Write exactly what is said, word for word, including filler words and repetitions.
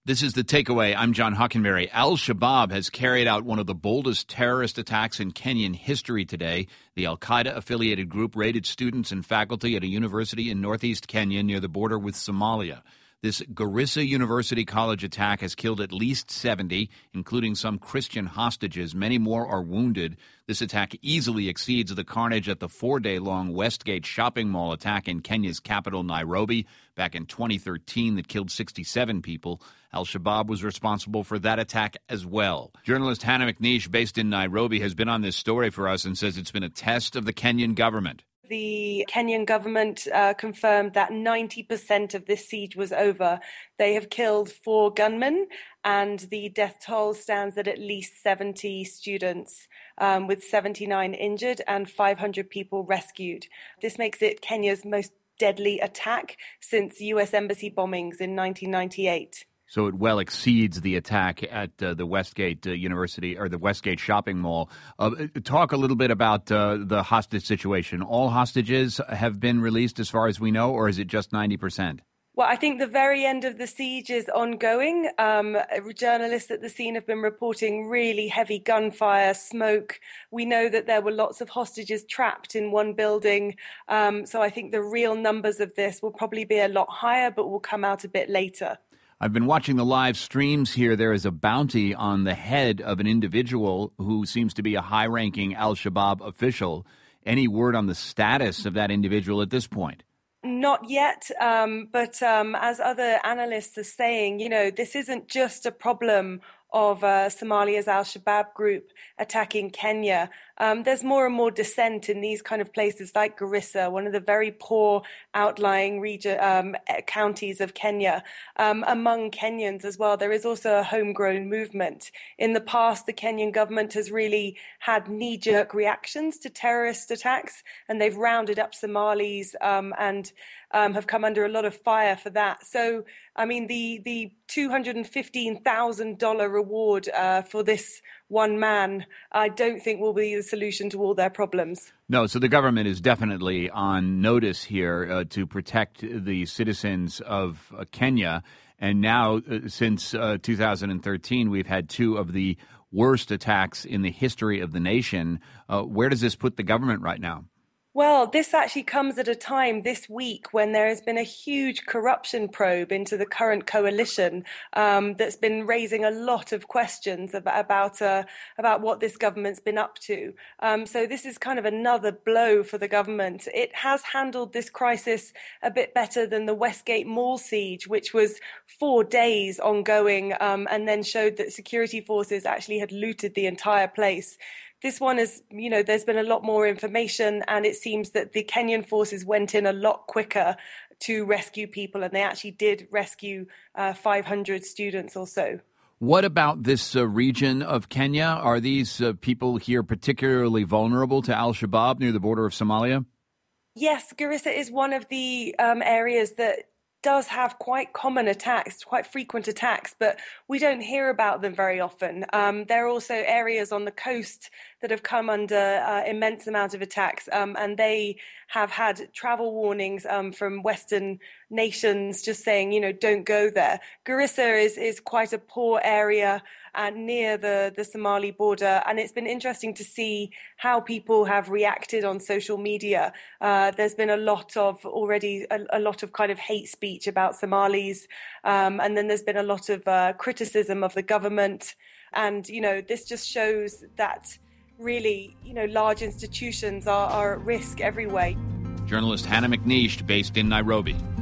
This is The Takeaway. I'm John Hockenberry. Al-Shabaab has carried out one of the boldest terrorist attacks in Kenyan history today. The al-Qaeda-affiliated group raided students and faculty at a university in northeast Kenya near the border with Somalia. This Garissa University College attack has killed at least seventy, including some Christian hostages. Many more are wounded. This attack easily exceeds the carnage at the four-day-long Westgate shopping mall attack in Kenya's capital, Nairobi, back in twenty thirteen that killed sixty-seven people. Al-Shabaab was responsible for that attack as well. Journalist Hannah McNeish, based in Nairobi, has been on this story for us and says it's been a test of the Kenyan government. The Kenyan government uh, confirmed that ninety percent of this siege was over. They have killed four gunmen, and the death toll stands at at least seventy students, um, with seventy-nine injured and five hundred people rescued. This makes it Kenya's most deadly attack since U S embassy bombings in nineteen ninety-eight. So it well exceeds the attack at uh, the Westgate uh, University or the Westgate shopping mall. Uh, talk a little bit about uh, the hostage situation. All hostages have been released as far as we know, or is it just ninety percent? Well, I think the very end of the siege is ongoing. Um, journalists at the scene have been reporting really heavy gunfire, smoke. We know that there were lots of hostages trapped in one building. Um, so I think the real numbers of this will probably be a lot higher, but will come out a bit later. I've been watching the live streams here. There is a bounty on the head of an individual who seems to be a high-ranking Al-Shabaab official. Any word on the status of that individual at this point? Not yet, um, but um, as other analysts are saying, you know, this isn't just a problem of uh, Somalia's Al-Shabaab group attacking Kenya. Um, there's more and more dissent in these kind of places like Garissa, one of the very poor outlying region, um, counties of Kenya, um, among Kenyans as well. There is also a homegrown movement. In the past, the Kenyan government has really had knee-jerk reactions to terrorist attacks, and they've rounded up Somalis um, and um, have come under a lot of fire for that. So, I mean, the, the two hundred fifteen thousand dollars reward uh, for this one man, I don't think will be the solution to all their problems. No, so the government is definitely on notice here uh, to protect the citizens of uh, Kenya. And now, uh, since uh, two thousand thirteen, we've had two of the worst attacks in the history of the nation. Uh, where does this put the government right now? Well, this actually comes at a time this week when there has been a huge corruption probe into the current coalition um, that's been raising a lot of questions about about, uh, about what this government's been up to. Um, so this is kind of another blow for the government. It has handled this crisis a bit better than the Westgate Mall siege, which was four days ongoing um, and then showed that security forces actually had looted the entire place. This one is, you know, there's been a lot more information, and it seems that the Kenyan forces went in a lot quicker to rescue people, and they actually did rescue uh, five hundred students or so. What about this uh, region of Kenya? Are these uh, people here particularly vulnerable to Al-Shabaab near the border of Somalia? Yes, Garissa is one of the um, areas that does have quite common attacks, quite frequent attacks, but we don't hear about them very often. Um, there are also areas on the coast that have come under uh, immense amount of attacks, um, and they have had travel warnings um, from Western nations just saying, you know, don't go there. Garissa is is quite a poor area and uh, near the, the Somali border, and it's been interesting to see how people have reacted on social media. Uh, there's been a lot of already a, a lot of kind of hate speech about Somalis, um, and then there's been a lot of uh, criticism of the government, and you know, this just shows that really, you know, large institutions are, are at risk everywhere. Journalist Hannah McNeish, based in Nairobi.